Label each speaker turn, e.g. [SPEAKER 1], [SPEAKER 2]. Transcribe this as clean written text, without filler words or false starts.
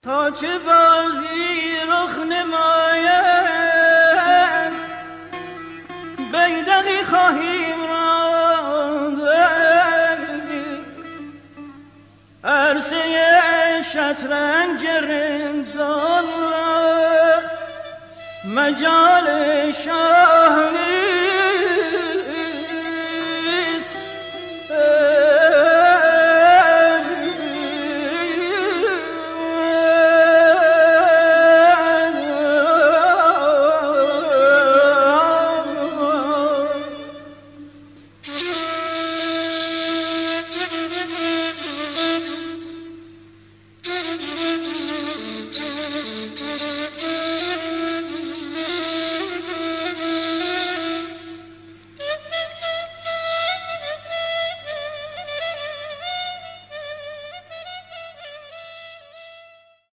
[SPEAKER 1] تا چه بازی رخ نماید بیدقی خواهیم راند عرصه شطرنج رندان مجال شاه نیست